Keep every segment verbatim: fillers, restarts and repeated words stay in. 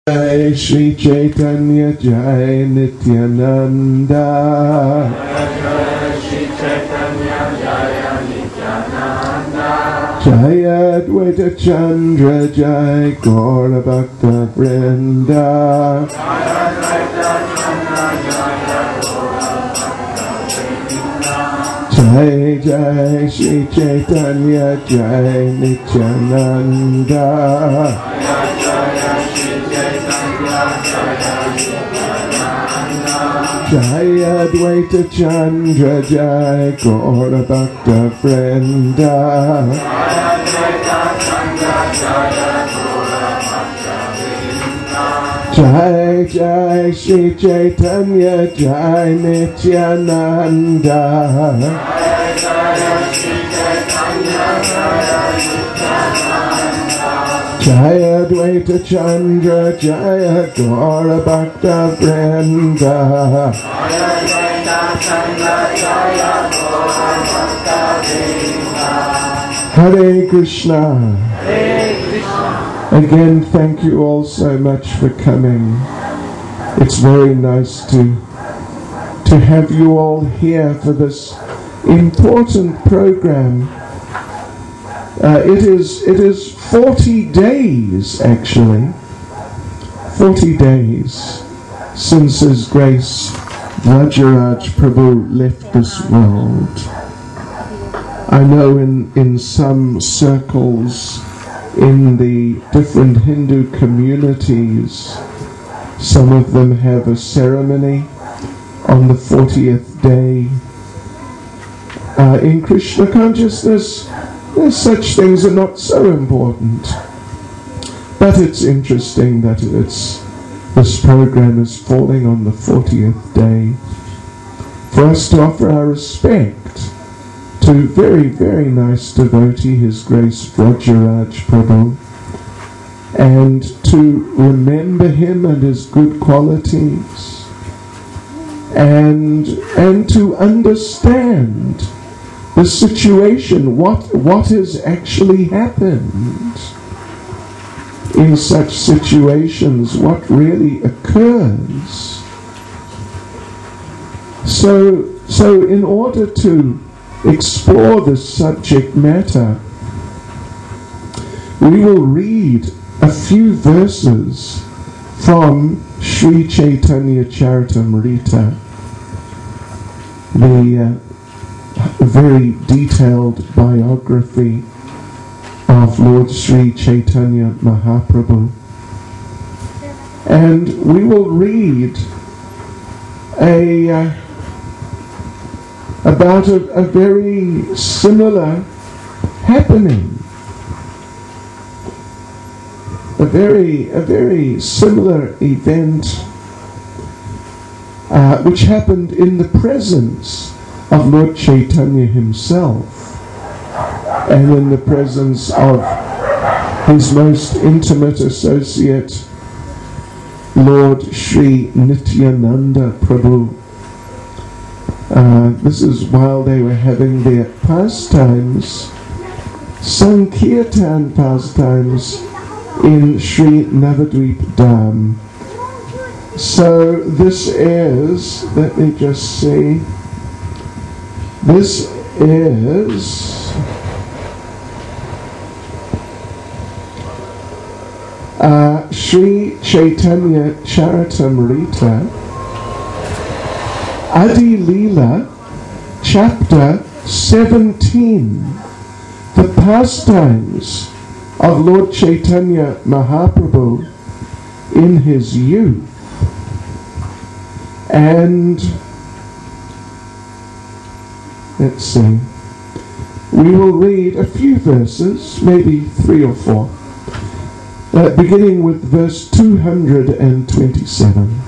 Jai Shri Chaitanya Jai Nityananda. Jai Advaita Chandra Jai Gaura Bhakta Vrinda. Jai Jai Shri Chaitanya Jai Nityananda. Jai Advaita Chandra Jai Gaura Bhakta Vrinda. Jai Jai Shri Chaitanya Jai Nityananda. Jai Advaita Chandra Jai Gaura Bhakta Vrinda. Hare Krishna. Hare Krishna. Again, thank you all so much for coming. It's very nice to to have you all here for this important program. Uh, it is it is forty days actually, forty days since His Grace Vrajaraj Prabhu left this world. I know in in some circles, in the different Hindu communities, some of them have a ceremony on the fortieth day. Uh, in Krishna consciousness, such things are not so important. But it's interesting that it's this program is falling on the fortieth day for us to offer our respect to very, very nice devotee, His Grace Vrajaraj Prabhu, and to remember him and his good qualities, and and to understand the situation, what what has actually happened in such situations, what really occurs. So so in order to explore this subject matter, we will read a few verses from Sri Chaitanya Charitamrita, the uh, very detailed biography of Lord Sri Chaitanya Mahaprabhu. And we will read a uh, about a, a very similar happening, a very a very similar event uh, which happened in the presence of Lord Chaitanya himself, and in the presence of his most intimate associate, Lord Sri Nityananda Prabhu. Uh, this is while they were having their pastimes, Sankirtan pastimes, in Sri Navadvip Dham. So this is, let me just see, this is uh, Sri Chaitanya Charitamrita, Adi Leela, chapter seventeen, the pastimes of Lord Chaitanya Mahaprabhu in his youth. And let's see, we will read a few verses, maybe three or four, uh, beginning with verse two hundred twenty-seven.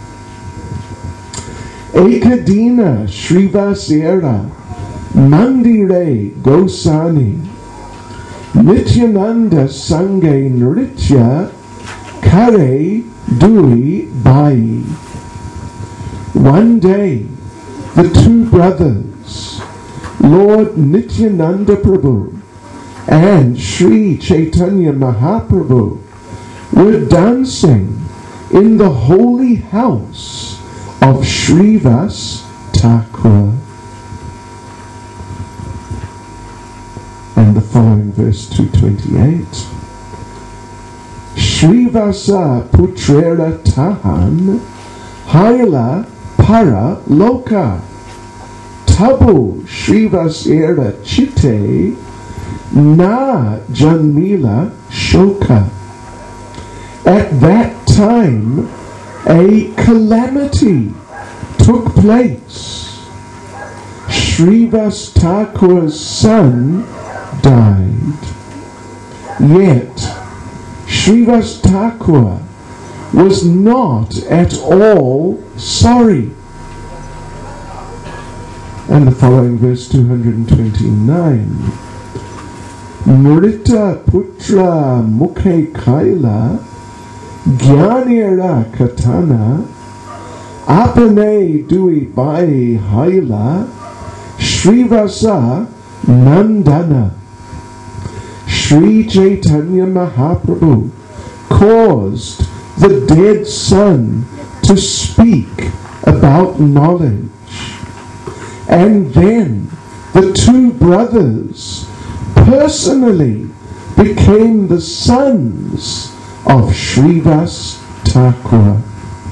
Ekadina Srivasera Mandire Gosani Nityananda Sange Nritya Kare Dui Bai. One day the two brothers, Lord Nityananda Prabhu and Sri Chaitanya Mahaprabhu, were dancing in the holy house of Srivas Thakur. And the following verse two twenty-eight. Srivasa putrera tahan haila para loka tabu Srivasera chite na janmila shoka. At that time a calamity took place. Srivas Thakur's son died. Yet Srivas Thakur was not at all sorry. And the following verse two twenty-nine. Mrita putra mukhe kaila Gyanera katana apane dui bai haila Srivasa nandana. Sri Chaitanya Mahaprabhu caused the dead son to speak about knowledge. And then the two brothers personally became the sons of Srivas Thakur.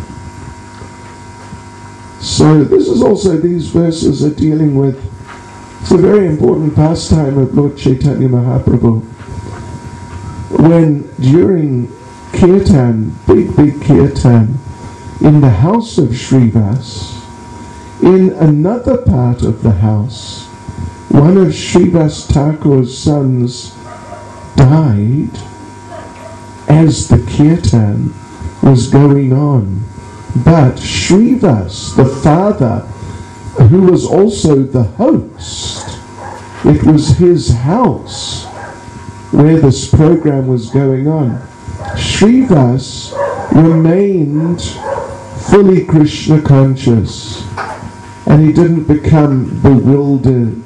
So this is also, these verses are dealing with, it's a very important pastime of Lord Chaitanya Mahaprabhu. When during kirtan, big big kirtan, in the house of Srivas, in another part of the house, one of Srivas Thakur's sons died as the kirtan was going on. But Srivas, the father, who was also the host, it was his house where this program was going on. Srivas remained fully Krishna conscious, and he didn't become bewildered.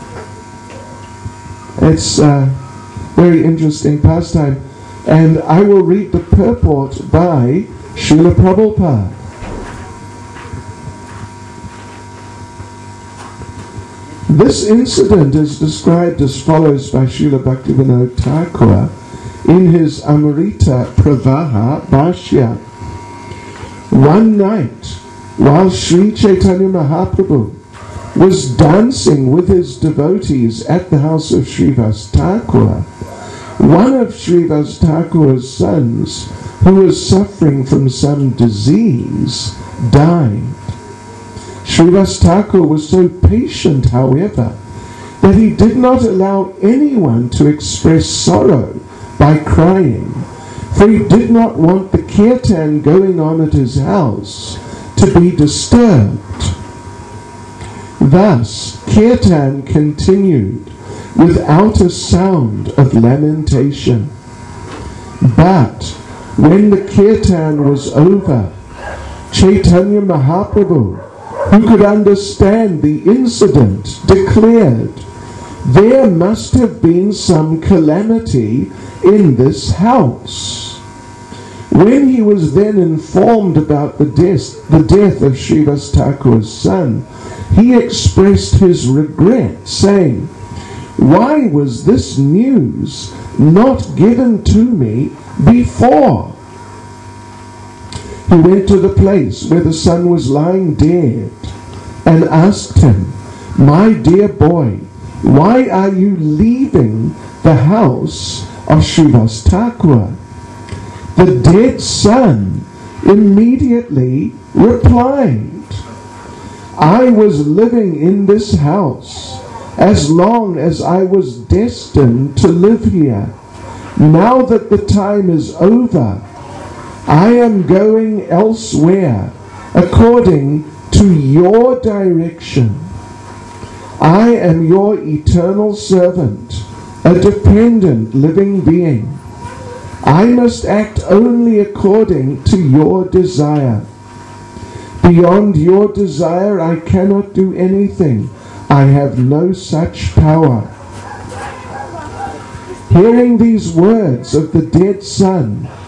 It's a very interesting pastime, and I will read the purport by Srila Prabhupada. This incident is described as follows by Srila Bhaktivinoda Thakur in his Amrita Pravaha Bhashya. One night, while Sri Chaitanya Mahaprabhu was dancing with his devotees at the house of Srivas Thakur, one of Srivas Thakur's sons, who was suffering from some disease, died. Srivas Thakur was so patient, however, that he did not allow anyone to express sorrow by crying, for he did not want the kirtan going on at his house to be disturbed. Thus, kirtan continued without a sound of lamentation. But when the kirtan was over, Chaitanya Mahaprabhu, who could understand the incident, declared, there must have been some calamity in this house. When he was then informed about the death, the death of Srivas Thakur's son, he expressed his regret, saying, why was this news not given to me before? He went to the place where the son was lying dead and asked him, my dear boy, why are you leaving the house of Srivas Thakur? The dead son immediately replied, I was living in this house as long as I was destined to live here. Now that the time is over, I am going elsewhere according to your direction. I am your eternal servant, a dependent living being. I must act only according to your desire. Beyond your desire I cannot do anything. I have no such power. Hearing these words of the dead son,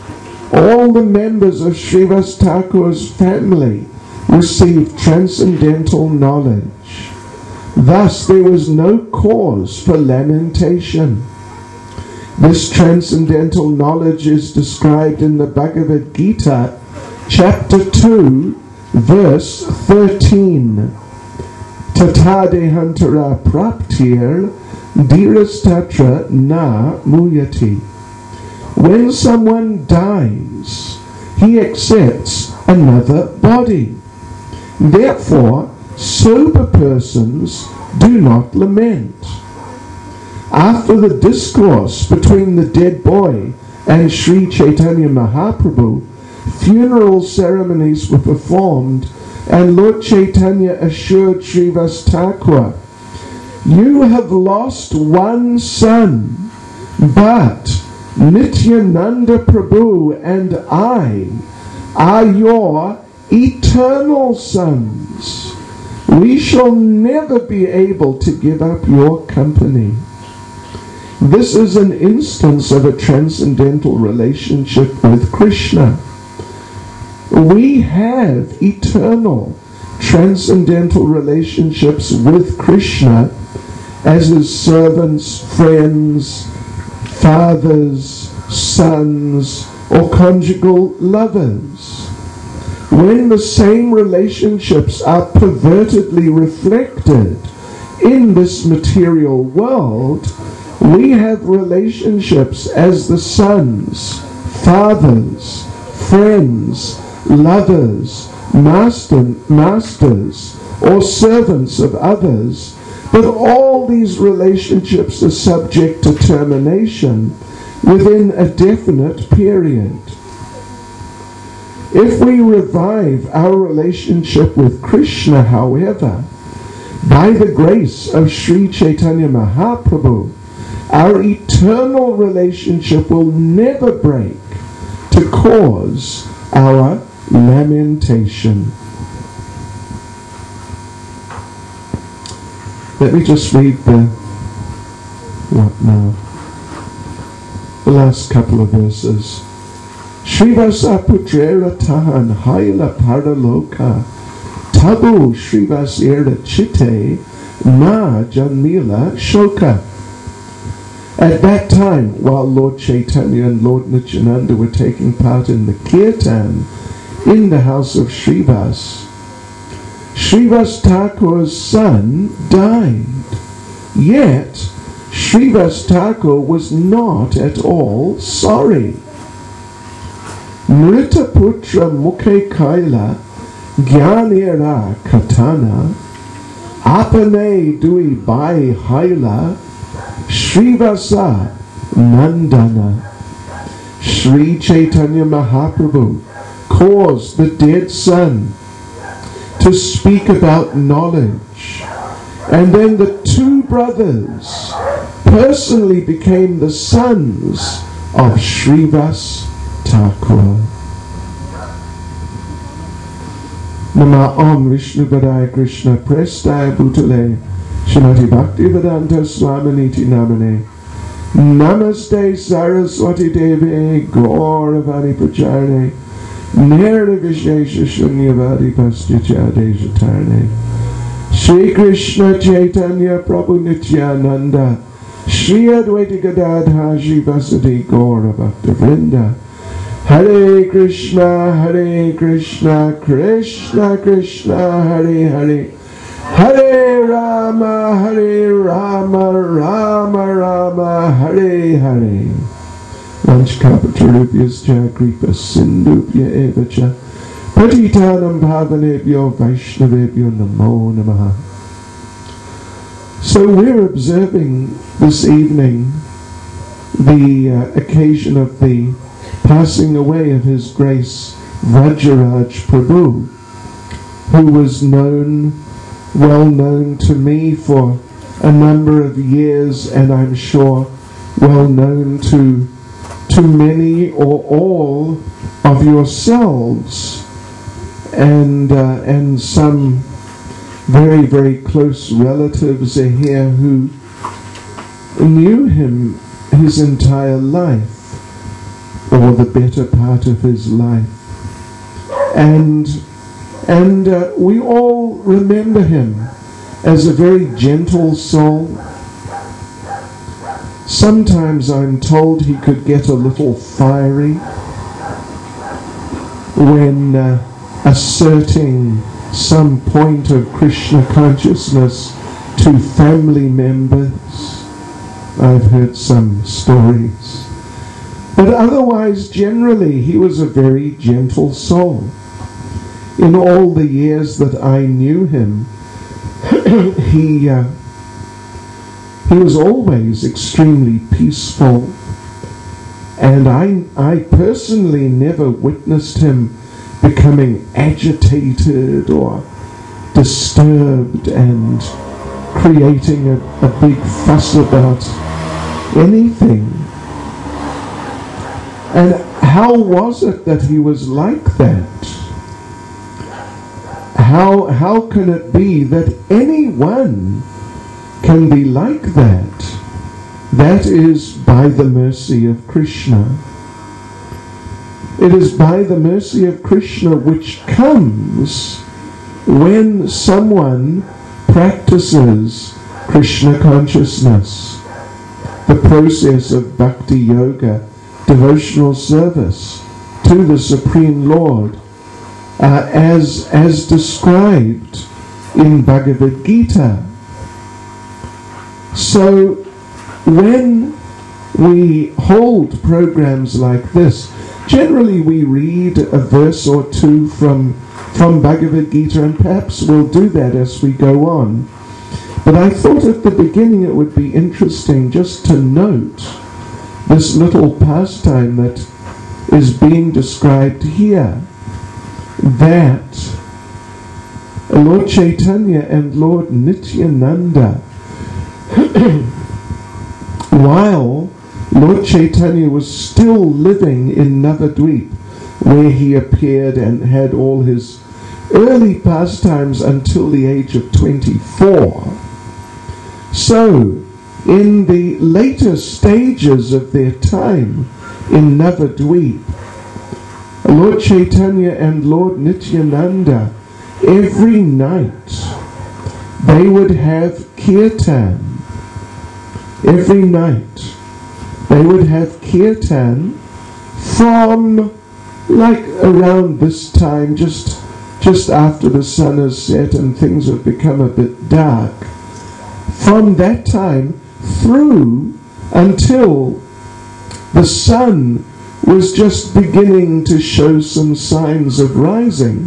All the members of Srivas Thakur's family received transcendental knowledge. Thus there was no cause for lamentation. This transcendental knowledge is described in the Bhagavad Gita, chapter two, verse thirteen. Tatadehantara praptir dhirastatra na muyati. When someone dies, he accepts another body. Therefore, sober persons do not lament. After the discourse between the dead boy and Sri Chaitanya Mahaprabhu, funeral ceremonies were performed, and Lord Chaitanya assured Srivas Thakur, "You have lost one son, but Nityananda Prabhu and I are your eternal sons. We shall never be able to give up your company." This is an instance of a transcendental relationship with Krishna. We have eternal transcendental relationships with Krishna as his servants, friends, fathers, sons, or conjugal lovers. When the same relationships are pervertedly reflected in this material world, we have relationships as the sons, fathers, friends, lovers, master, masters, or servants of others, but all these relationships are subject to termination within a definite period. If we revive our relationship with Krishna, however, by the grace of Sri Chaitanya Mahaprabhu, our eternal relationship will never break to cause our lamentation. Let me just read the, what now? The last couple of verses. Srivasa putrera tahan haila paraloka tabu srivasera chitte ma janmila shoka. At that time, while Lord Chaitanya and Lord Nityananda were taking part in the kirtan in the house of Srivas, Srivas Thakur's son died. Yet, Srivas Thakur was not at all sorry. Mrita putra mukhe kaila gyanera katana apane dui bai haila Srivasa Nandana. Sri Chaitanya Mahaprabhu caused the dead son to speak about knowledge, and then the two brothers personally became the sons of Srivas Thakur. Nama Om Vishnu Padaya Krishna Prestaya Bhutale Srimati Bhaktivedanta Swaminiti Namane Namaste Saraswati Devi Gauravani Pracharne Nirvishesha Shunyavadi Pastyachade Jatarne Shri Krishna Chaitanya Prabhu Nityananda Shri Advaita Gadadha Shri Vasadi Gaura Bhakta Vrinda Hare Krishna Hare Krishna Krishna Krishna Hare Hare Hare Rama, Hare Rama, Rama Rama, Hare Hare. Vanchkapatarubhyascha kripa sindubhya evacha patitanam bhavanebhyo vaishnavebhyo namo namaha. So we're observing this evening the uh, occasion of the passing away of His Grace Vajraraj Prabhu, who was known well known to me for a number of years, and I'm sure well known to to many or all of yourselves, and uh, and some very very close relatives are here who knew him his entire life. or the better part of his life. And, and uh, we all remember him as a very gentle soul. Sometimes I'm told he could get a little fiery when uh, asserting some point of Krishna consciousness to family members. I've heard some stories. But otherwise, generally, he was a very gentle soul. In all the years that I knew him, he, uh, he was always extremely peaceful. And I, I personally never witnessed him becoming agitated or disturbed and creating a, a big fuss about anything. And how was it that he was like that? How, how can it be that anyone can be like that? That is by the mercy of Krishna. It is by the mercy of Krishna which comes when someone practices Krishna consciousness, the process of bhakti yoga, devotional service to the Supreme Lord, uh, as, as described in Bhagavad Gita. So when we hold programs like this, generally we read a verse or two from, from Bhagavad Gita, and perhaps we'll do that as we go on. But I thought at the beginning it would be interesting just to note this little pastime that is being described here, that Lord Chaitanya and Lord Nityananda, while Lord Chaitanya was still living in Navadvip, where he appeared and had all his early pastimes until the age of twenty-four. So, in the later stages of their time in Navadvip, Lord Chaitanya and Lord Nityananda, every night, they would have kirtan. Every night, they would have kirtan from like around this time, just, just after the sun has set and things have become a bit dark. From that time through until the sun was just beginning to show some signs of rising,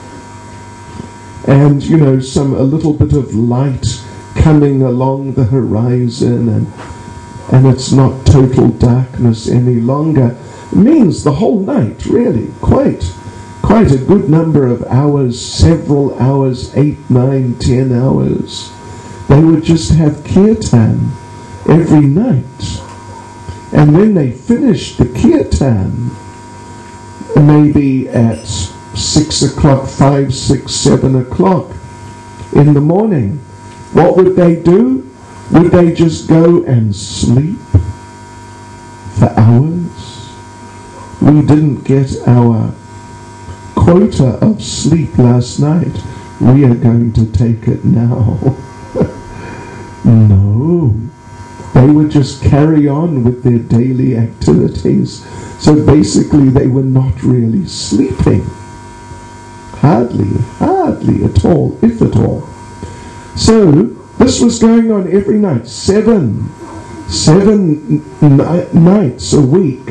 and you know, some a little bit of light coming along the horizon, and and it's not total darkness any longer. It means the whole night, really, quite quite a good number of hours, several hours, eight, nine, ten hours. They would just have kirtan every night. And when they finished the kirtan, maybe at six o'clock, five, six, seven o'clock in the morning, what would they do? Would they just go and sleep for hours? We didn't get our quota of sleep last night. We are going to take it now. No. They would just carry on with their daily activities. So basically they were not really sleeping. Hardly, hardly at all, if at all. So this was going on every night, seven, seven ni- nights a week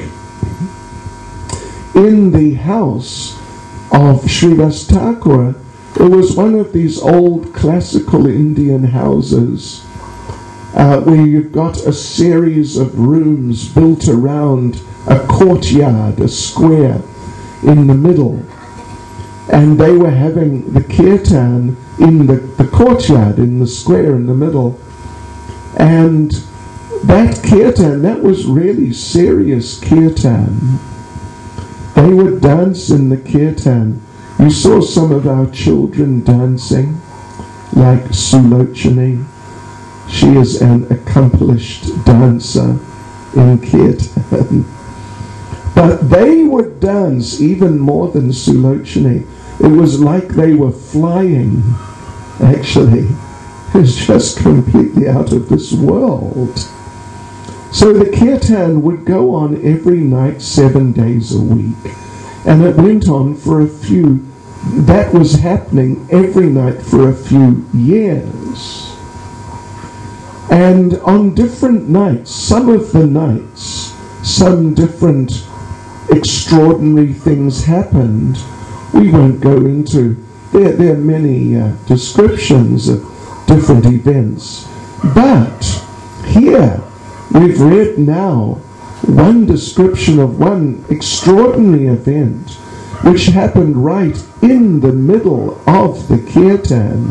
in the house of Srivas Thakur. It was one of these old classical Indian houses uh, where you've got a series of rooms built around a courtyard, a square in the middle. And they were having the kirtan in the, the courtyard, in the square in the middle. And that kirtan, that was really serious kirtan. They would dance in the kirtan. You saw some of our children dancing, like Sulochani. She is an accomplished dancer in kirtan. But they would dance even more than Sulochane. It was like they were flying, actually. It was just completely out of this world. So the kirtan would go on every night, seven days a week. And it went on for a few, that was happening every night for a few years. And on different nights, some of the nights, some different extraordinary things happened. We won't go into, there, there are many uh, descriptions of different events. But here, we've read now one description of one extraordinary event which happened right in the middle of the kirtan,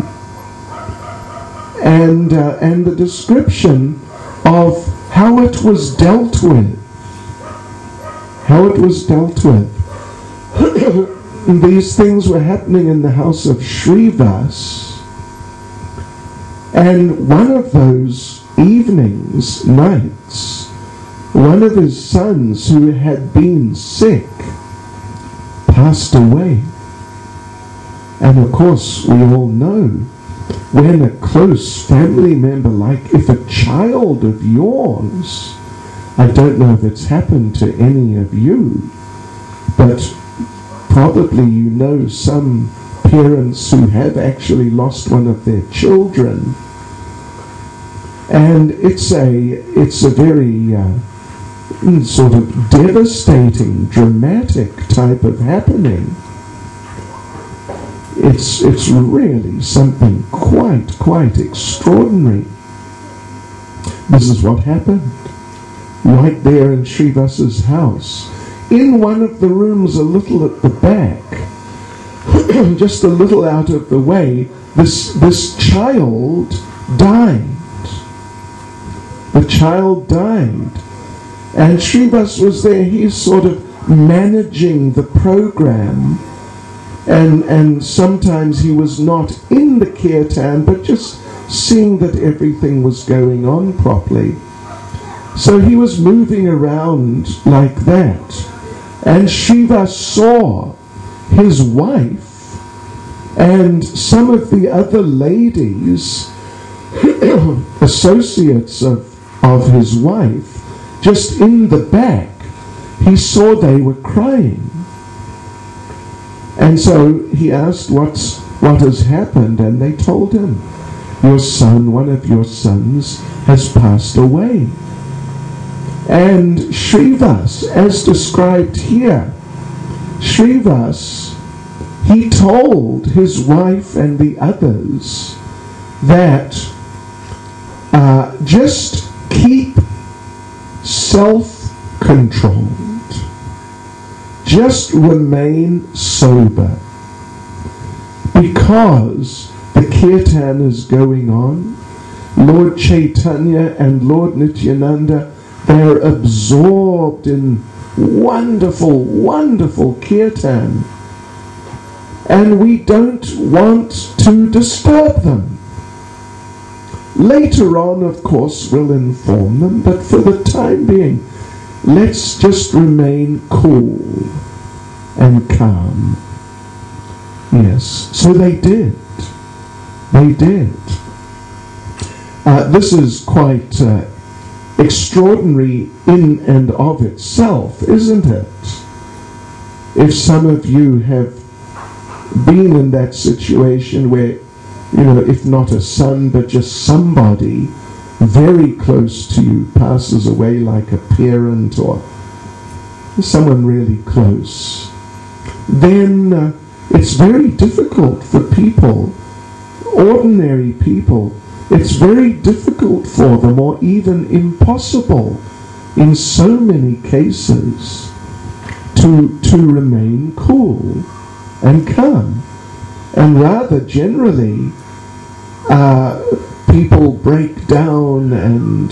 and, uh, and the description of how it was dealt with. How it was dealt with. These things were happening in the house of Shrivas, and one of those evenings, nights, one of his sons who had been sick passed away. And of course we all know, when a close family member, like if a child of yours, I don't know if it's happened to any of you, but probably you know some parents who have actually lost one of their children. And it's a, it's a very uh, sort of devastating, dramatic type of happening. It's, it's really something quite, quite extraordinary. This is what happened. Right there in Srivas's house, in one of the rooms a little at the back, just a little out of the way, this, this child died. The child died. And Srivas was there, he's sort of managing the program, and, and sometimes he was not in the kirtan, but just seeing that everything was going on properly. So he was moving around like that, and Shiva saw his wife and some of the other ladies, associates of, of his wife, just in the back. He saw they were crying. And so he asked, What's, what has happened? And they told him, your son, one of your sons, has passed away. And Srivas, as described here, Srivas, he told his wife and the others that uh, just keep self-controlled. Just remain sober. Because the kirtan is going on, Lord Chaitanya and Lord Nityananda, they're absorbed in wonderful, wonderful kirtan. And we don't want to disturb them. Later on, of course, we'll inform them, but for the time being, let's just remain cool and calm. Yes, so they did. They did. Uh, this is quite uh, extraordinary in and of itself, isn't it? If some of you have been in that situation where, you know, if not a son, but just somebody very close to you passes away, like a parent or someone really close, then uh, it's very difficult for people, ordinary people, it's very difficult for them, or even impossible in so many cases, to, to remain cool and calm. And rather generally, uh, people break down and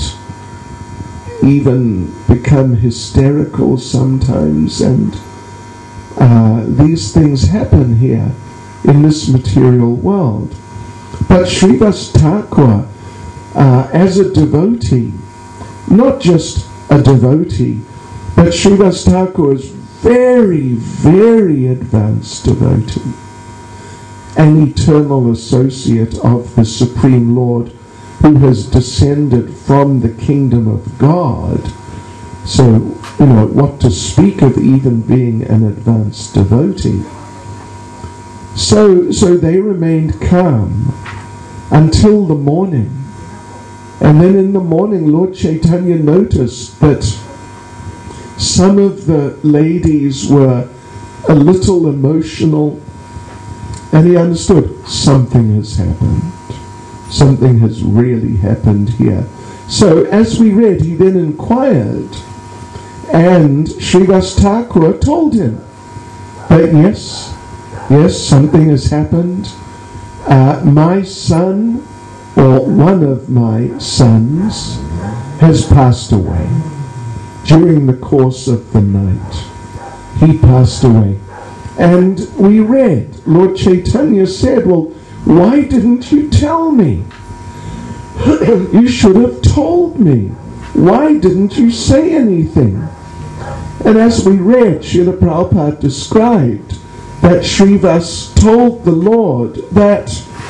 even become hysterical sometimes, and uh, these things happen here in this material world. But Srivas Thakur, uh, as a devotee, not just a devotee, but But Srivas Thakur is very, very advanced devotee, an eternal associate of the Supreme Lord who has descended from the kingdom of God. So, you know, what to speak of even being an advanced devotee. So, so they remained calm until the morning. And then in the morning, Lord Chaitanya noticed that some of the ladies were a little emotional, and he understood something has happened. Something has really happened here. So as we read, he then inquired, and Srivas Thakur told him that yes, yes, something has happened. Uh, my son, or one of my sons, has passed away. During the course of the night, he passed away. And we read, Lord Chaitanya said, well, why didn't you tell me? You should have told me. Why didn't you say anything? And as we read, Srila Prabhupada described that Srivas told the Lord that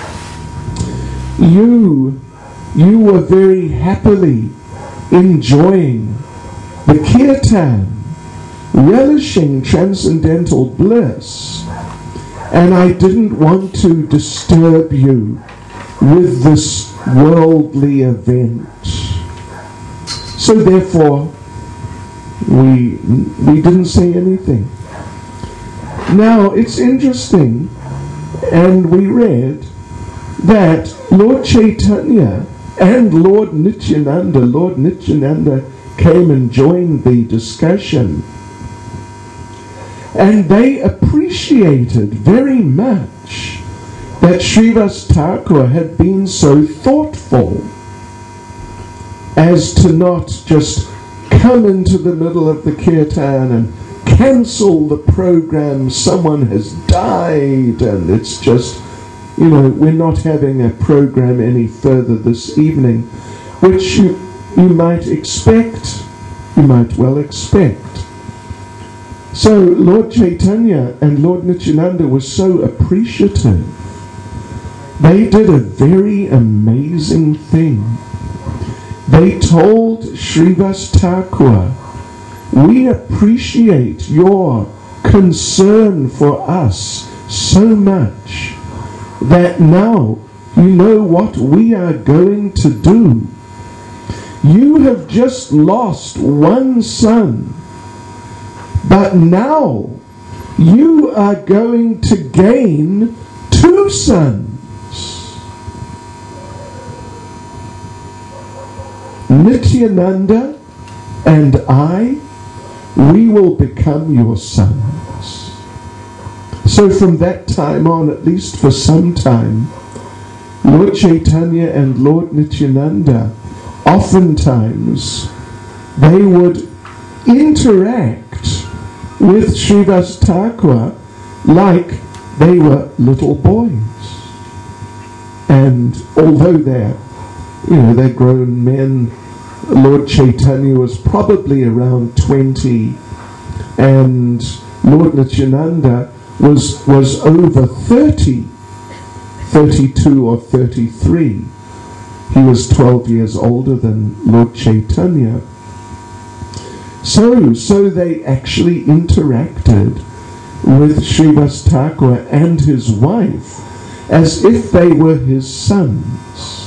you, you were very happily enjoying the kirtan, relishing transcendental bliss, and I didn't want to disturb you with this worldly event. So therefore, we we didn't say anything. Now it's interesting, and we read that Lord Chaitanya and Lord Nityananda, Lord Nityananda came and joined the discussion, and they appreciated very much that Srivas Thakur had been so thoughtful as to not just come into the middle of the kirtan and cancel the program. Someone has died and it's just, you know, we're not having a program any further this evening, which you, you might expect, you might well expect. So Lord Chaitanya and Lord Nityananda were so appreciative. They did a very amazing thing. They told Srivas Thakur, we appreciate your concern for us so much that now you know what we are going to do. You have just lost one son, but now you are going to gain two sons. Nityananda and I, we will become your sons. So from that time on, at least for some time, Lord Chaitanya and Lord Nityananda, oftentimes, they would interact with Srivas Thakur like they were little boys. And although they're, you know, they're grown men, Lord Chaitanya was probably around twenty, and Lord Nityananda was was over thirty, thirty-two or thirty-three. He was twelve years older than Lord Chaitanya. So, so they actually interacted with Srivas Thakur and his wife as if they were his sons.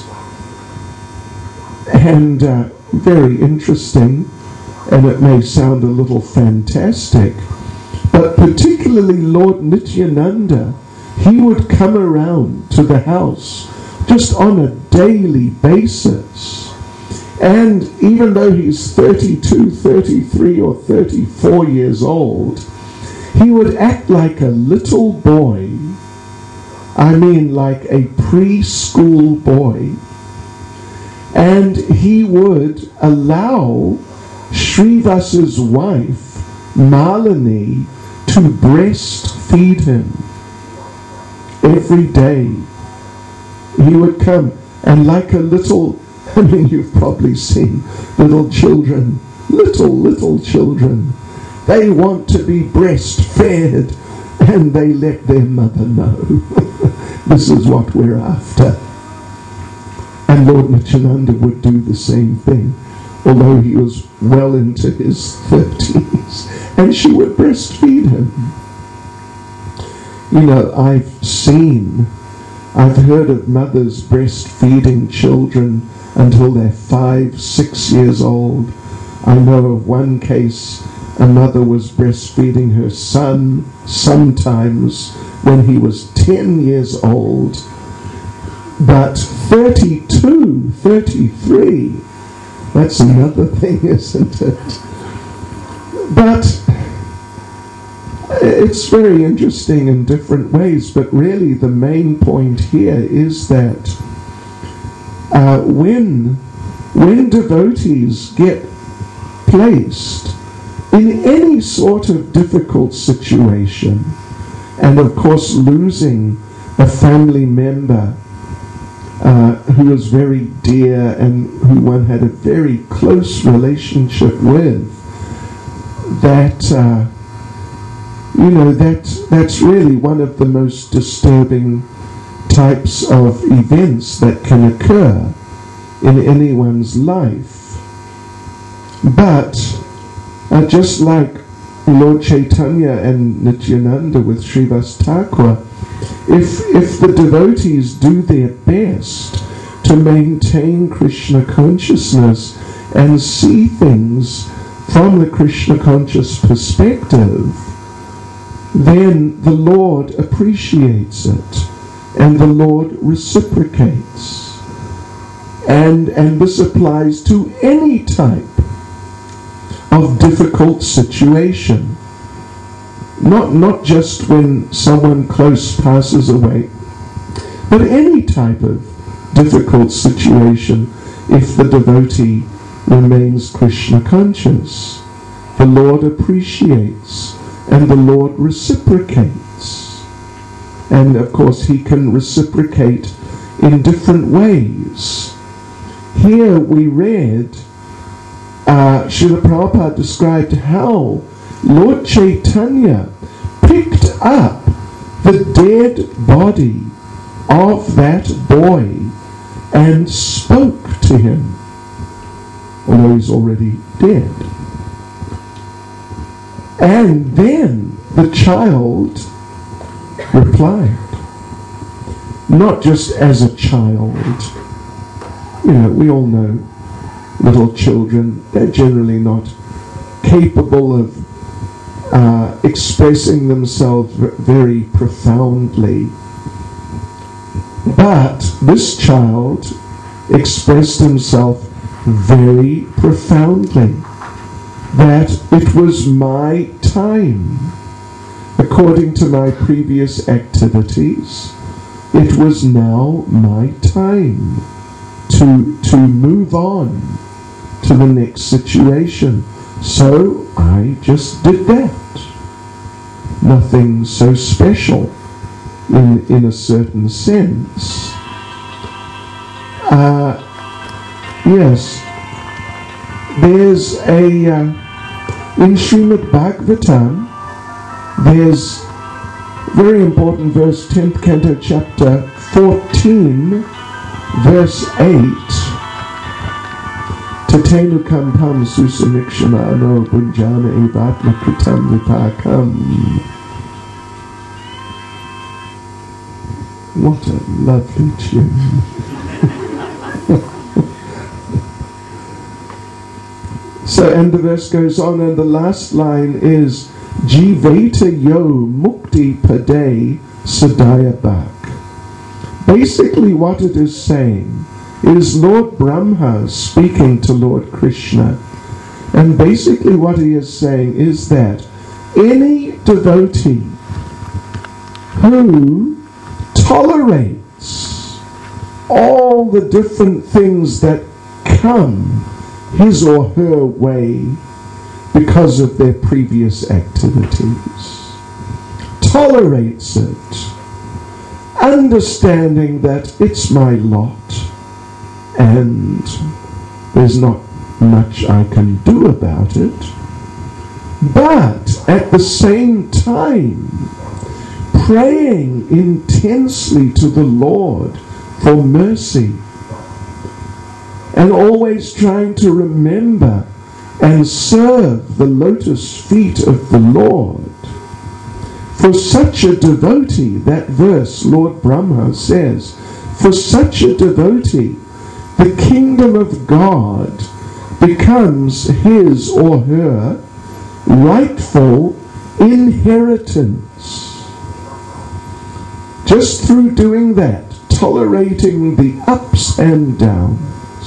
And uh, very interesting, and it may sound a little fantastic, but particularly Lord Nityananda, he would come around to the house just on a daily basis. And even though he's thirty-two, thirty-three or thirty-four years old, he would act like a little boy. I mean like a preschool boy. And he would allow Srivas's wife, Malini, to breastfeed him every day. He would come, and like a little, I mean, you've probably seen little children little, little children. They want to be breastfed, and they let their mother know. This is what we're after. And Lord Nityananda would do the same thing, although he was well into his thirties, and she would breastfeed him. You know, I've seen, I've heard of mothers breastfeeding children until they're five, six years old. I know of one case, a mother was breastfeeding her son sometimes when he was ten years old, but thirty-two, thirty-three, that's another thing, isn't it? But it's very interesting in different ways, but really the main point here is that uh, when, when devotees get placed in any sort of difficult situation, and of course losing a family member uh, who was very dear and who one had a very close relationship with, that uh, you know that that's really one of the most disturbing types of events that can occur in anyone's life. But uh, just like Lord Chaitanya and Nityananda with Srivas Thakur, if, if the devotees do their best to maintain Krishna consciousness and see things from the Krishna conscious perspective, then the Lord appreciates it and the Lord reciprocates. And, and this applies to any type of difficult situation. Not, not just when someone close passes away, but any type of difficult situation. If the devotee remains Krishna conscious, the Lord appreciates and the Lord reciprocates. And of course he can reciprocate in different ways. Here we read Uh, Srila Prabhupada described how Lord Chaitanya picked up the dead body of that boy and spoke to him, although he's already dead. And then the child replied, not just as a child. You know, we all know little children, they're generally not capable of uh, expressing themselves very profoundly. But this child expressed himself very profoundly, that it was my time. According to my previous activities, it was now my time to, to move on to the next situation. So I just did that. Nothing so special in, in a certain sense. Uh, yes, there's a, uh, in Srimad Bhagavatam, there's very important verse, tenth canto, chapter fourteen, verse eight. Tatenu kampam susamikshana ano bunjana evatma kritam vipakam. What a lovely tune. So, and the verse goes on, and the last line is Jiveta yo mukti pade sadaya bak. Basically what it is saying is Lord Brahma speaking to Lord Krishna. And basically what he is saying is that any devotee who tolerates all the different things that come his or her way because of their previous activities, tolerates it, understanding that it's my lot and there's not much I can do about it. But at the same time, praying intensely to the Lord for mercy, and always trying to remember and serve the lotus feet of the Lord. For such a devotee, that verse, Lord Brahma says, for such a devotee, the kingdom of God becomes his or her rightful inheritance. Just through doing that, tolerating the ups and downs,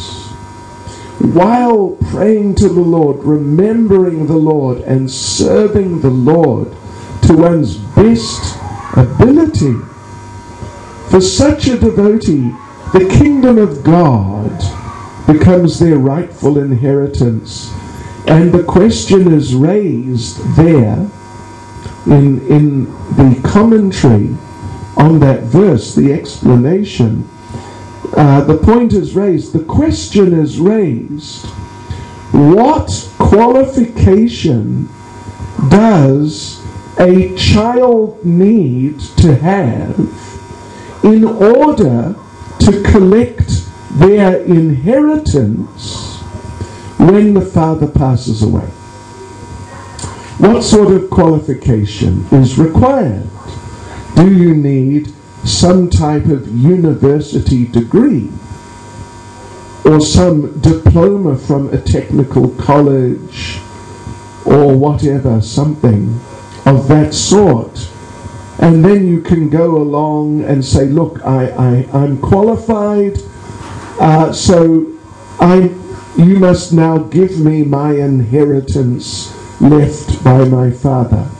while praying to the Lord, remembering the Lord, and serving the Lord to one's best ability. For such a devotee, the kingdom of God becomes their rightful inheritance. And the question is raised there in, in the commentary on that verse, the explanation. Uh, the point is raised, the question is raised, what qualification does a child need to have in order to collect their inheritance when the father passes away? What sort of qualification is required? Do you need some type of university degree or some diploma from a technical college or whatever, something of that sort? And then you can go along and say, look, I, I, I'm qualified, uh, so I, you must now give me my inheritance left by my father.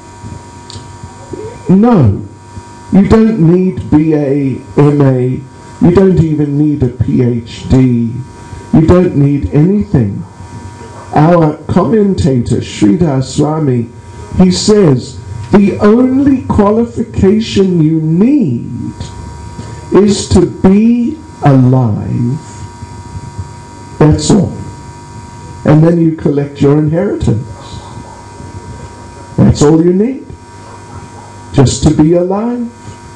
No. You don't need B A, M A, you don't even need a P H D, you don't need anything. Our commentator, Sridhar Swami, he says, the only qualification you need is to be alive. That's all. And then you collect your inheritance. That's all you need. Just to be alive.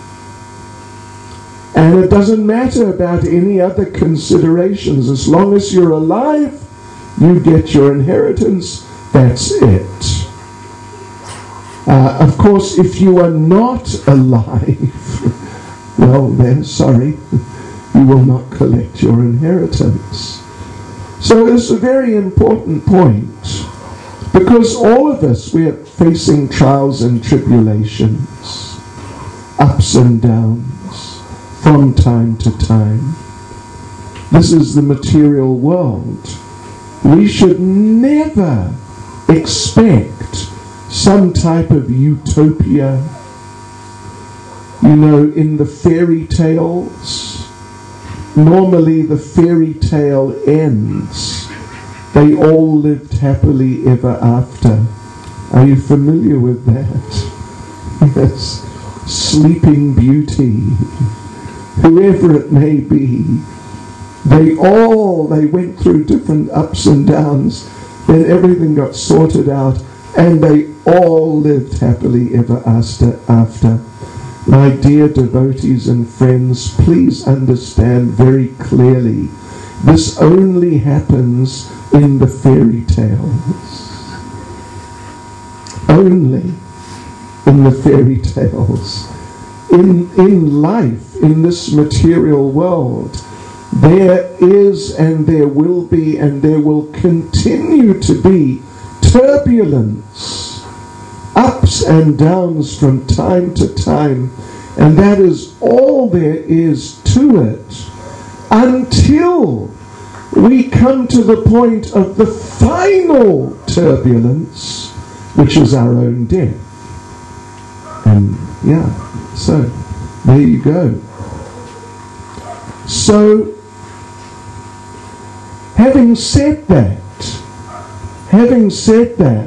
And it doesn't matter about any other considerations. As long as you're alive, you get your inheritance. That's it. Uh, of course, if you are not alive, well then, sorry, you will not collect your inheritance. So it's a very important point, because all of us, we are facing trials and tribulations, ups and downs, from time to time. This is the material world. We should never expect some type of utopia. You know, in the fairy tales, normally the fairy tale ends. They all lived happily ever after. Are you familiar with that? Yes. Sleeping Beauty, whoever it may be, they all, they went through different ups and downs, then everything got sorted out, and they all lived happily ever after. after. My dear devotees and friends, please understand very clearly, this only happens in the fairy tales. Only in the fairy tales. In, in life, in this material world, there is and there will be and there will continue to be turbulence, ups and downs from time to time, and that is all there is to it, until we come to the point of the final turbulence, which is our own death. And yeah, so there you go. So, having said that, having said that,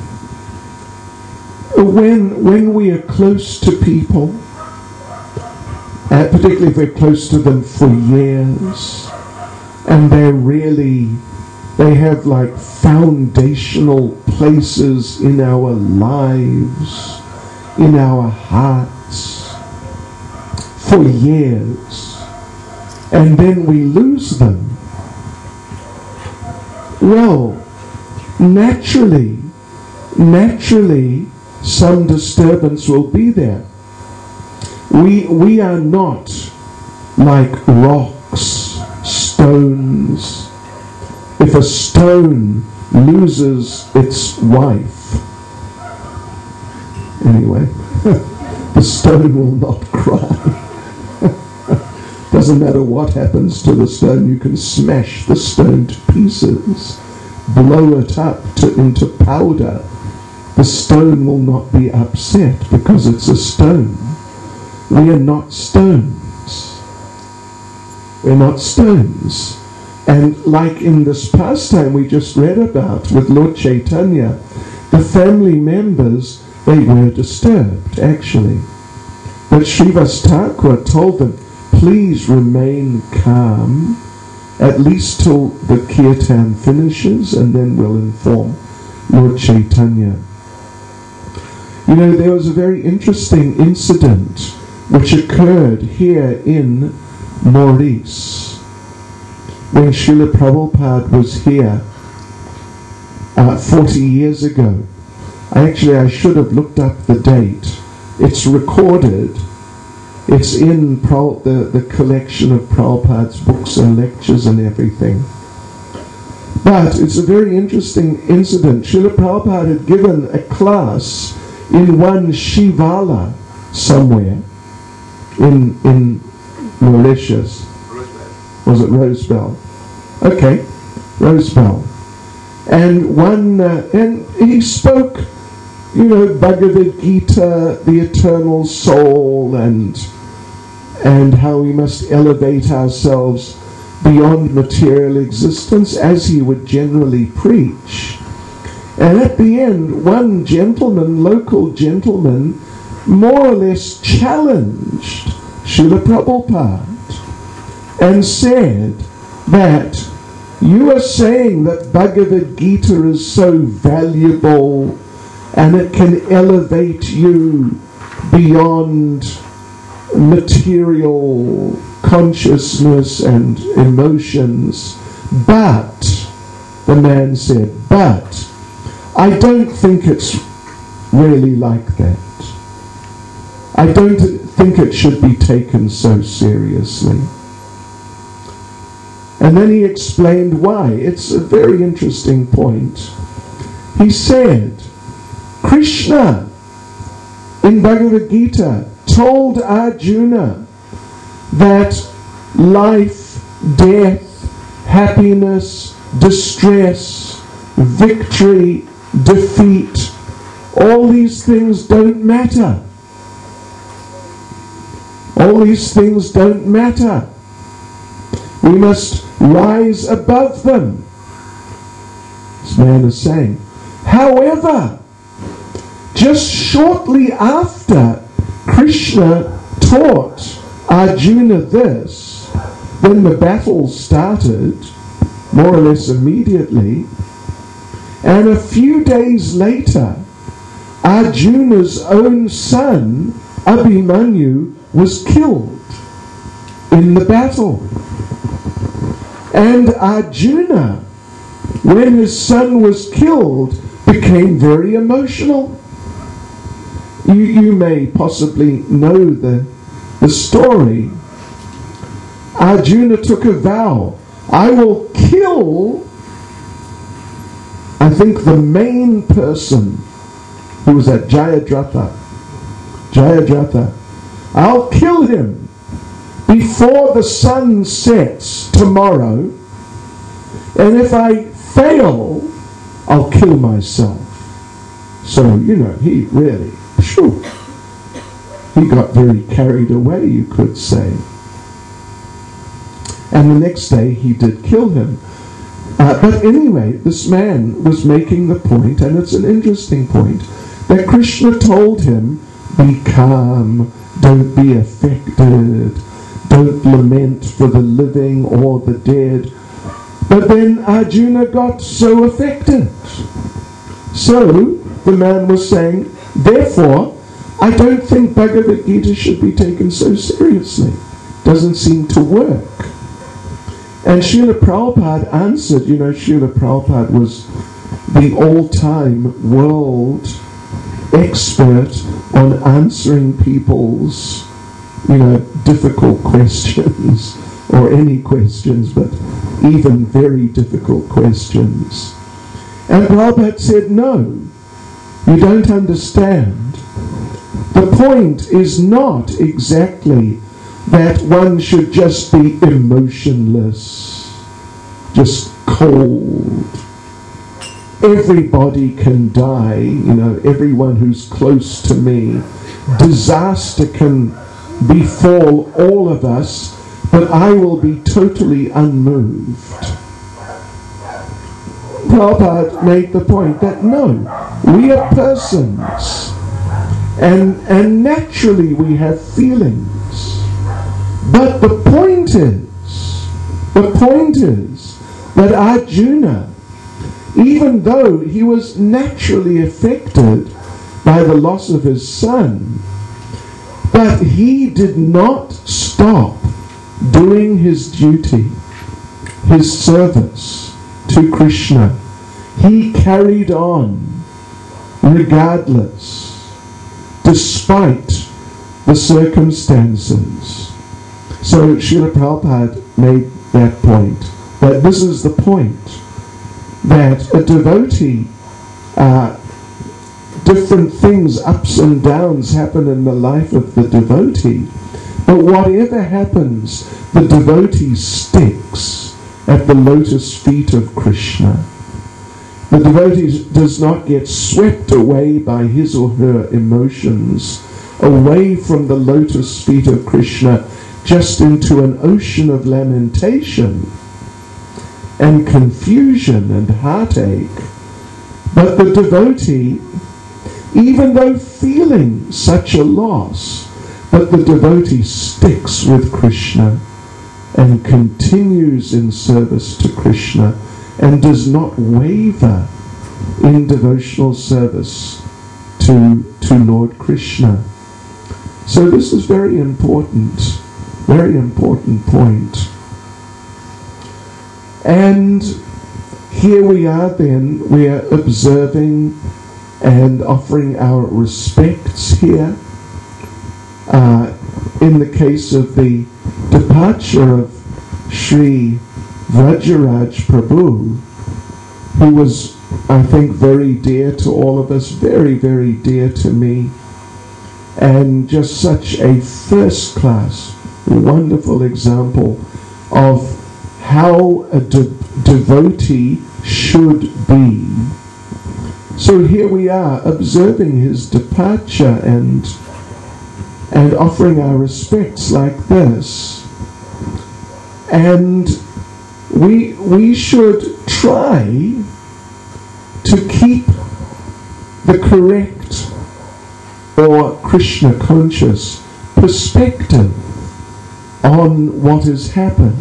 when when we are close to people, uh, particularly if we're close to them for years, and they're really They have like foundational places in our lives, in our hearts, for years. And then we lose them. Well, naturally, naturally, some disturbance will be there. We, we are not like rocks, stones. If a stone loses its wife, anyway, the stone will not cry. Doesn't matter what happens to the stone, you can smash the stone to pieces, blow it up to, into powder. The stone will not be upset because it's a stone. We are not stones. We're not stones. And like in this pastime we just read about with Lord Chaitanya, the family members, they were disturbed actually. But Srivas Thakur told them, please remain calm, at least till the kirtan finishes, and then we'll inform Lord Chaitanya. You know, there was a very interesting incident which occurred here in Maurice. When Srila Prabhupada was here uh, forty years ago. I actually, I should have looked up the date. It's recorded. It's in Pro, the, the collection of Prabhupada's books and lectures and everything. But it's a very interesting incident. Srila Prabhupada had given a class in one Shivala somewhere in, in Mauritius. Rosebell. Was it Rosebell? Okay, Rosebell. And one, uh, and he spoke, you know, Bhagavad Gita, the eternal soul, and and how we must elevate ourselves beyond material existence, as he would generally preach. And at the end, one gentleman, local gentleman, more or less challenged Srila Prabhupada and said that you are saying that Bhagavad Gita is so valuable and it can elevate you beyond material consciousness and emotions, but, the man said, but I don't think it's really like that. I don't think it should be taken so seriously. And then he explained why. It's a very interesting point. He said, Krishna in Bhagavad Gita told Arjuna that life, death, happiness, distress, victory, defeat, all these things don't matter. All these things don't matter. We must rise above them. This man is saying. However, just shortly after Krishna taught Arjuna this, then the battle started, more or less immediately, and a few days later, Arjuna's own son, Abhimanyu, was killed in the battle. And Arjuna, when his son was killed, became very emotional. You, you may possibly know the, the story. Arjuna took a vow. I will kill, I think, the main person who was at Jayadratha. Jayadratha. I'll kill him before the sun sets tomorrow, and if I fail, I'll kill myself. So, you know, he really, phew, he got very carried away, you could say. And the next day he did kill him. Uh, but anyway, this man was making the point, and it's an interesting point, that Krishna told him, be calm, don't be affected, don't lament for the living or the dead. But then Arjuna got so affected. So the man was saying, therefore, I don't think Bhagavad Gita should be taken so seriously. Doesn't seem to work. And Srila Prabhupada answered, you know, Srila Prabhupada was the all-time world expert on answering people's, you know, difficult questions, or any questions, but even very difficult questions. And Prabhupada said, no, you don't understand. The point is not exactly that one should just be emotionless, just cold. Everybody can die, you know, everyone who's close to me. Disaster can befall all of us, but I will be totally unmoved. Prabhupada made the point that no, we are persons, and, and naturally we have feelings. But the point is, the point is that Arjuna, even though he was naturally affected by the loss of his son, but he did not stop doing his duty, his service to Krishna. He carried on regardless, despite the circumstances. So Srila Prabhupada made that point, that this is the point, that a devotee, uh, different things, ups and downs happen in the life of the devotee, but whatever happens, the devotee sticks at the lotus feet of Krishna. The devotee does not get swept away by his or her emotions, away from the lotus feet of Krishna, just into an ocean of lamentation and confusion and heartache. But the devotee, even though feeling such a loss, but the devotee sticks with Krishna and continues in service to Krishna and does not waver in devotional service to, to Lord Krishna. So this is very important, very important point. And here we are then, we are observing and offering our respects here. Uh, in the case of the departure of Sri Vrajaraj Prabhu, who was, I think, very dear to all of us, very, very dear to me, and just such a first-class, wonderful example of how a de- devotee should be. So here we are, observing his departure and and offering our respects like this. And we we should try to keep the correct or Krishna conscious perspective on what has happened.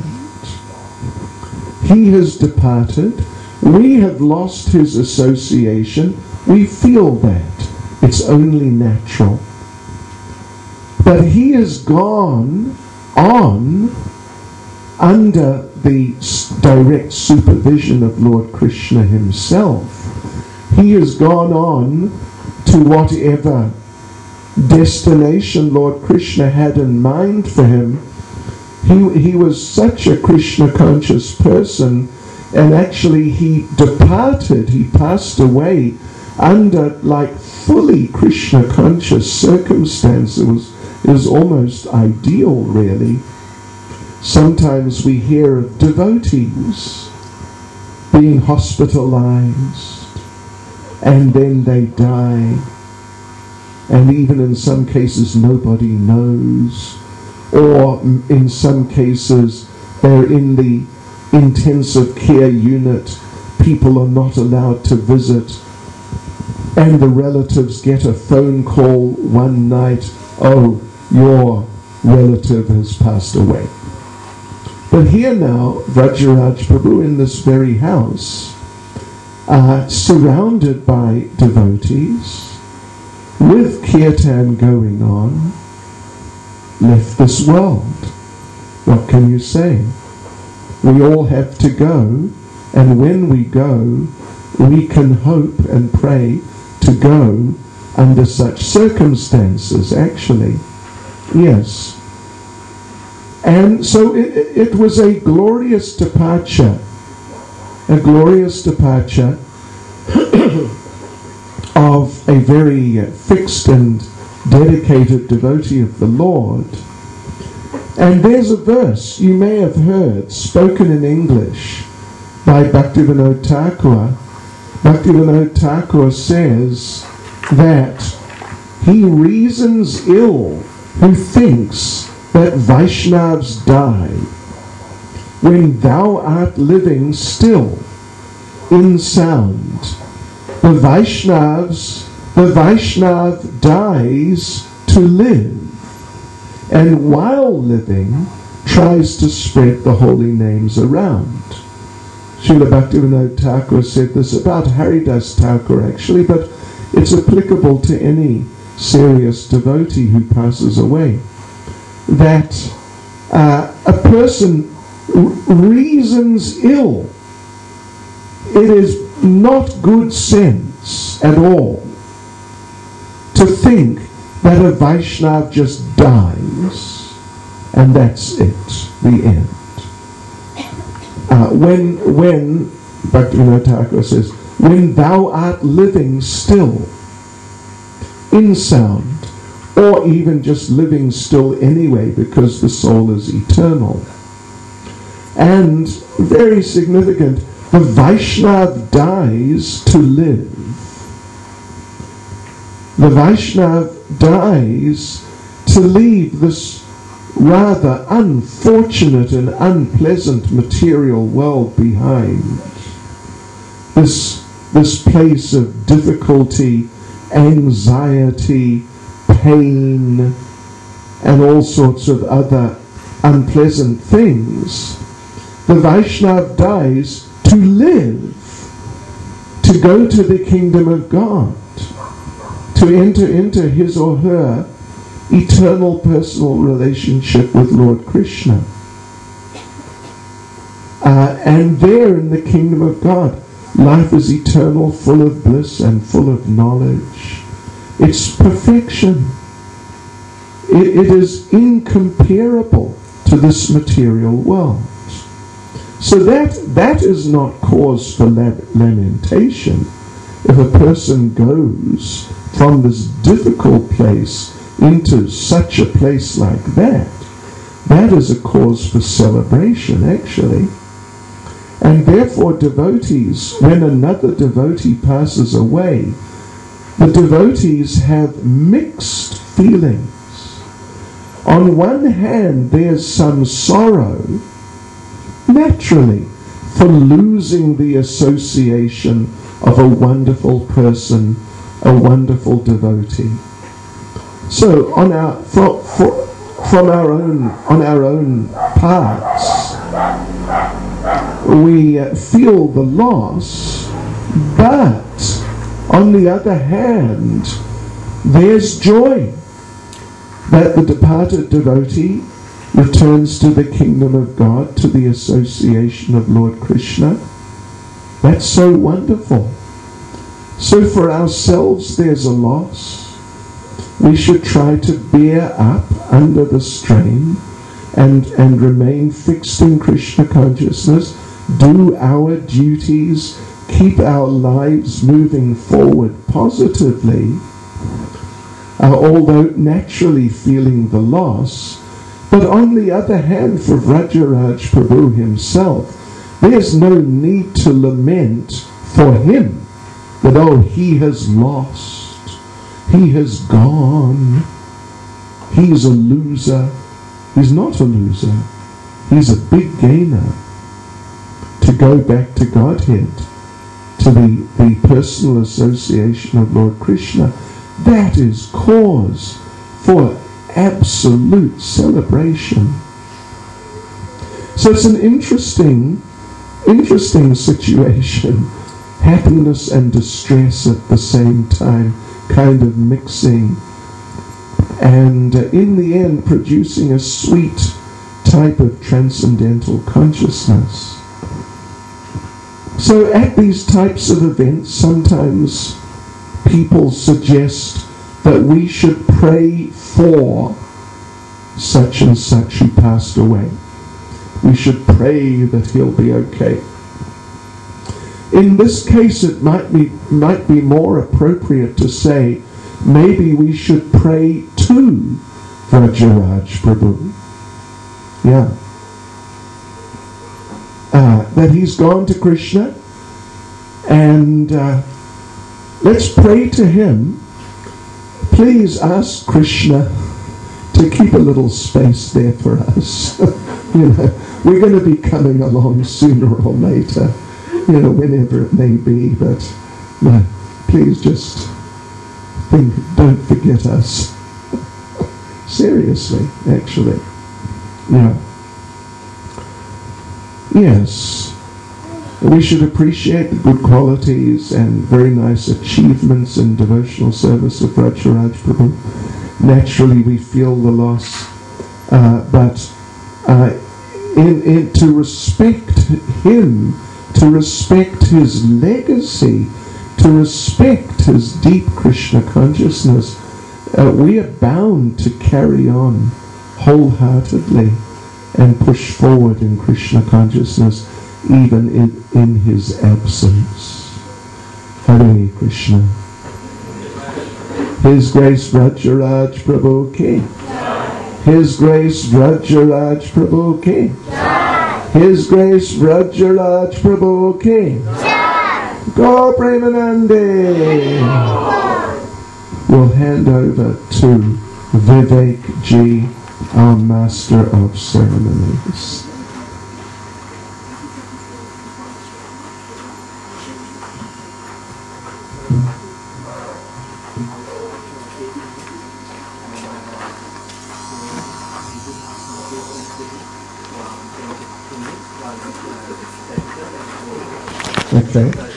He has departed. We have lost his association. We feel that. It's only natural. But he has gone on under the direct supervision of Lord Krishna himself. He has gone on to whatever destination Lord Krishna had in mind for him. He, he was such a Krishna conscious person, and actually he departed, he passed away under like fully Krishna conscious circumstances. It was, it was almost ideal, really. Sometimes we hear of devotees being hospitalized and then they die, and even in some cases nobody knows, or in some cases they're in the intensive care unit, people are not allowed to visit, and the relatives get a phone call one night, oh, your relative has passed away. But here now, Vrajaraj Prabhu in this very house, uh, surrounded by devotees, with kirtan going on, left this world. What can you say? We all have to go, and when we go, we can hope and pray to go under such circumstances, actually. Yes. And so it, it was a glorious departure, a glorious departure of a very fixed and dedicated devotee of the Lord. And there's a verse you may have heard spoken in English by Bhaktivinoda Thakur. Bhaktivinoda Thakur says that he reasons ill who thinks that Vaishnavas die when thou art living still in sound. The Vaishnavas, the Vaishnav dies to live, and while living tries to spread the holy names around. Srila Bhaktivinoda Thakur said this about Haridas Thakur actually, but it's applicable to any serious devotee who passes away. That uh, a person r- reasons ill. It is not good sense at all to think that a Vaishnav just dies and that's it, the end. Uh, when, when, Bhaktivinoda Thakur says, when thou art living still in sound, or even just living still anyway because the soul is eternal. And very significant, the Vaishnav dies to live. The Vaishnav dies to leave this rather unfortunate and unpleasant material world behind. This, this place of difficulty, anxiety, pain, and all sorts of other unpleasant things. The Vaishnav dies to live, to go to the kingdom of God, to enter into his or her eternal personal relationship with Lord Krishna. Uh, and there in the kingdom of God, life is eternal, full of bliss and full of knowledge. It's perfection. It, it is incomparable to this material world. So that that is not cause for lamentation. If a person goes from this difficult place into such a place like that, that is a cause for celebration, actually. And therefore, devotees, when another devotee passes away, the devotees have mixed feelings. On one hand, there's some sorrow, naturally, for losing the association of a wonderful person, a wonderful devotee. So, on our for, for, from our own on our own parts, we uh, feel the loss, but on the other hand, there's joy that the departed devotee returns to the kingdom of God, to the association of Lord Krishna. That's so wonderful. So for ourselves, there's a loss. We should try to bear up under the strain and, and remain fixed in Krishna consciousness, do our duties, keep our lives moving forward positively, uh, although naturally feeling the loss. But on the other hand, for Vrajaraj Prabhu himself, there's no need to lament for him that, oh, he has lost, he has gone, he's a loser. He's not a loser. He's a big gainer. To go back to Godhead, to the, the personal association of Lord Krishna, that is cause for absolute celebration. So it's an interesting, interesting situation. Happiness and distress at the same time, kind of mixing. And uh, in the end, producing a sweet type of transcendental consciousness. So at these types of events, sometimes people suggest that we should pray for such and such who passed away. We should pray that he'll be okay. In this case, it might be, might be more appropriate to say, maybe we should pray to Vrajaraj Prabhu. Yeah. Uh, that he's gone to Krishna, and uh, let's pray to him. Please ask Krishna to keep a little space there for us. You know, we're going to be coming along sooner or later, you know, whenever it may be, but no, please just think, don't forget us. Seriously, actually. Yeah. Yes, we should appreciate the good qualities and very nice achievements in devotional service of Vrajaraj Prabhu. Naturally, we feel the loss, uh, but uh, in, in, to respect him, to respect his legacy, to respect his deep Krishna consciousness, uh, we are bound to carry on wholeheartedly and push forward in Krishna consciousness even in, in his absence. Hare Krishna. His Grace Vrajaraj Prabhu ki. His Grace Vrajaraj Prabhu ki. His Grace Vrajaraj Prabhu ki. Gaur Premanande. We'll hand over to Vivek Ji, our Master of Ceremonies. Okay.